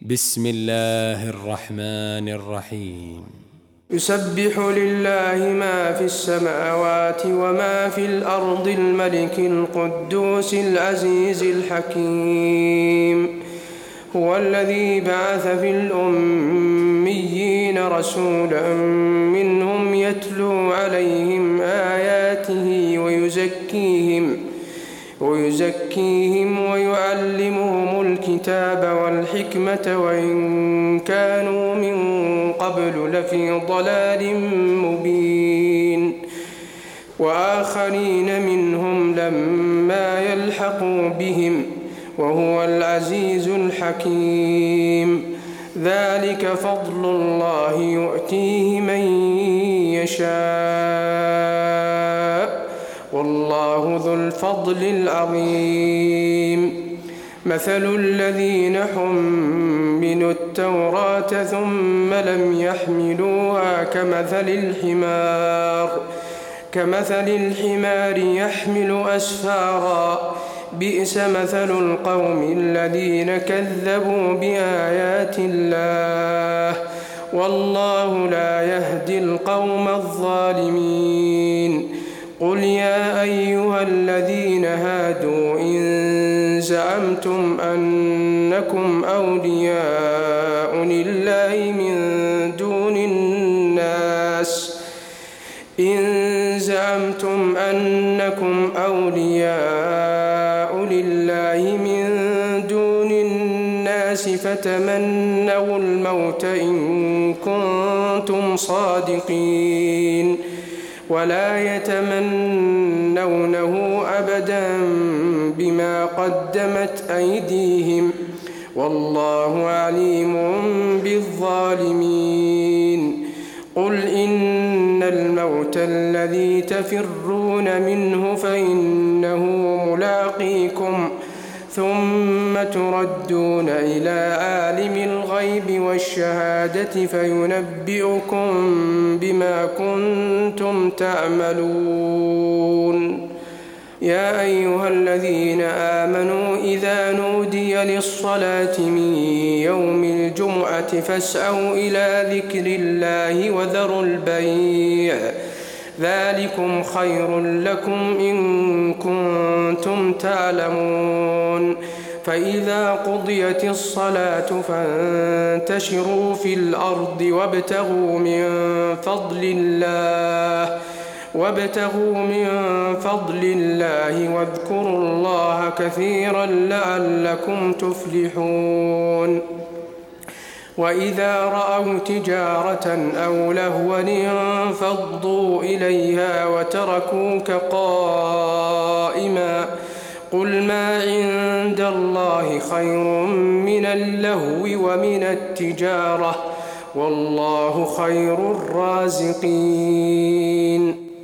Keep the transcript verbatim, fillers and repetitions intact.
بسم الله الرحمن الرحيم. يسبح لله ما في السماوات وما في الأرض الملك القدوس العزيز الحكيم. هو الذي بعث في الأميين رسولا منهم يتلو عليهم آياته ويزكيهم ويزكيهم ويعلمهم الكتاب والحكمة وإن كانوا من قبل لفي ضلال مبين. وآخرين منهم لما يلحقوا بهم وهو العزيز الحكيم. ذلك فضل الله يؤتيه من يشاء والله ذو الفضل العظيم. مثل الذين حملوا التوراة ثم لم يحملوها كمثل الحمار كمثل الحمار يحمل أسفارا بئس مثل القوم الذين كذبوا بآيات الله والله لا يهدي القوم الظالمين. قل يا أيها الذين هادوا إن زعمتم أنكم أولياء لله من دون الناس إن زعمتم أنكم أولياء لله من دون الناس فتمنوا الموت إن كنتم صادقين ولا يتمنونه أبدا بما قدمت أيديهم والله عليم بالظالمين. قل إن الموت الذي تفرون منه فإنه ملاقيكم ثم تردون إلى عالم الغيب والشهادة فينبئكم بما كنتم تعملون. يا أيها الذين آمنوا إذا نودي للصلاة من يوم الجمعة فاسعوا إلى ذكر الله وذروا البيع ذلكم خير لكم إن كنتم تعلمون. فإذا قضيت الصلاة فانتشروا في الأرض وابتغوا من فضل الله وابتغوا من فضل الله واذكروا الله كثيرا لعلكم تفلحون. وإذا رأوا تجارة أو لهوا انفضوا إليها وتركوك قائما قل ما عند الله خير من اللهو ومن التجارة والله خير الرازقين.